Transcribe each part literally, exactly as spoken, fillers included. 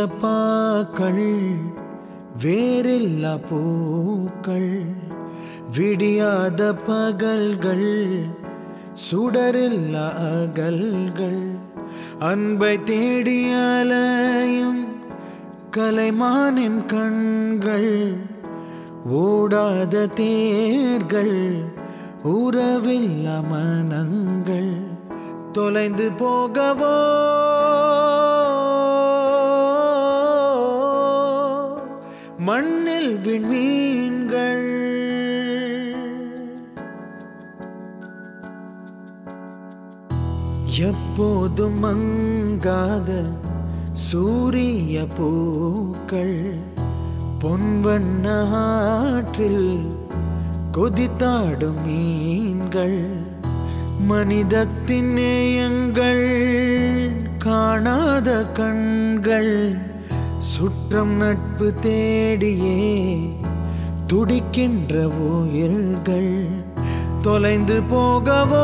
பாக்கள் வேறில்லா பூக்கள் விடியாத பகல்கள் சுடரில்லா அகல்கள் அன்பை தேடி அலையும் கலைமானின் கண்கள் ஓடாத தேர்கள் உறவில்லா மனங்கள் தொலைந்து போகவோ மண்ணில் விண்மீன்கள் எப்போதும் மங்காத சூரிய பூக்கள் பொன்வண்ண ஆற்றில் கொதித்தாடும் மீன்கள் மனிதத்தின் நேயங்கள் காணாத கண்கள் சுற்றம் நட்பு தேடியே துடிக்கின்ற உயிர்கள் தொலைந்து போகவோ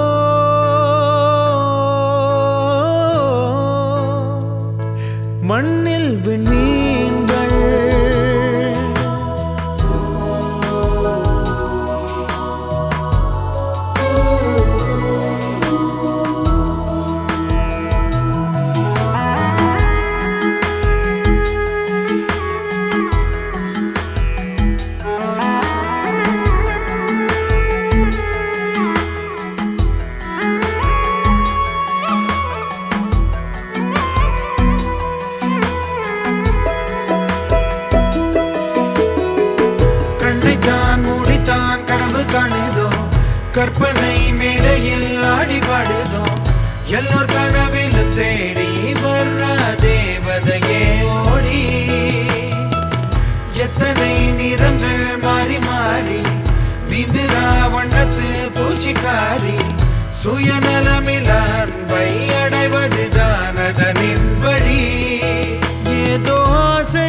மண்ணில் விண்மீன்கள் காணுதோ கற்பனை மேடையில் ஆடி பாடுதோ எல்லோர் கனவிலும் தேடி வர்ற தேவதையே ஓடி எத்தனை நிறங்கள் மாறி மாறி விந்திரா வண்ணத்து பூச்சிக்காரி சுயநலமில் அன்பை அடைவதுதான் அதனின் வழி ஏதோ ஆசை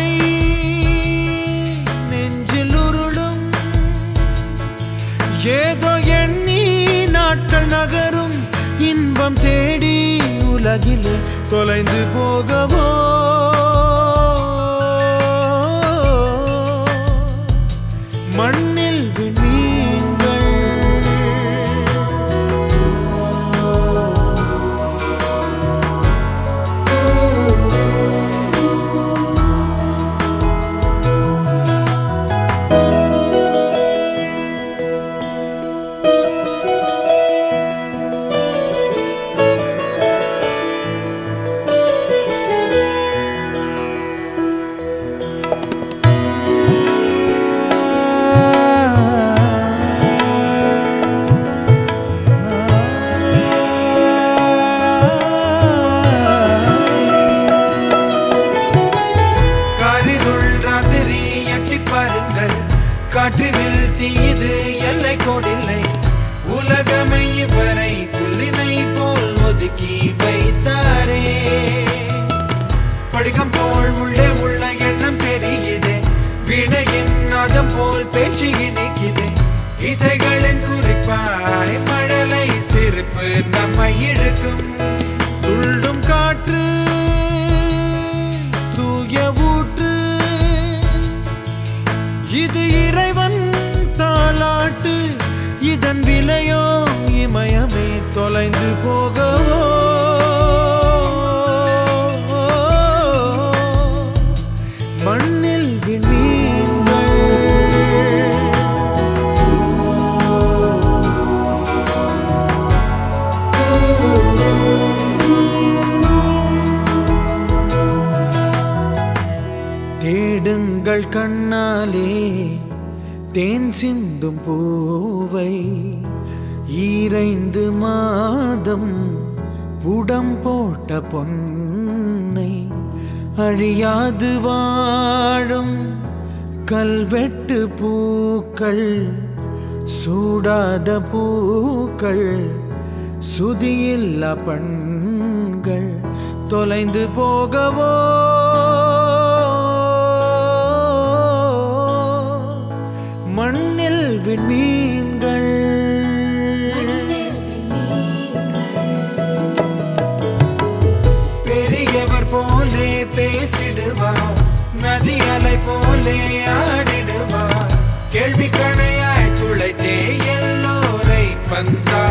ஏதோ எண்ணி நாட்கள் நகரும் இன்பம் தேடி உலகிலே தொலைந்து போகவோ மண்ணில் விண்மீன்கள் காற்றினில் தீது எல்லை கோடில்லை உலகமை இவரை புல்லினை போல் ஒதுக்கி வைத்தாரே படிகம் போல் உள்ளே உள்ள எண்ணம் தெரியுதே வினையின் நாதம் போல் பேச்சு இனிக்குதே இசைகளின் குறிப்பாய் மழலை சிரிப்பு நம்மை இழுக்கும் துள்ளும் காற்று தூய ஊற்று இது இறைவன் தாலாட்டு இதன் விலையோ இமயமே தொலைந்து போகவோ மண்ணில் விண்மீன்கள் தேடுங்கள் கண்ணாலே தேன் சிந்தும் பூவை ஈரைந்து மாதம் புடம் போட்ட பொன்னை அழியாது வாழும் கல்வெட்டு பூக்கள் சூடாத பூக்கள் சுதியில்லா பண்கள் தொலைந்து போகவோ மண்ணில் விண்மீன்கள் பெரியவர் போலே பேசிடுவார் ஆடிடுவார் கேள்வி கணையாய் துளைத்தே எல்லோரை பந்தாடிடுவார்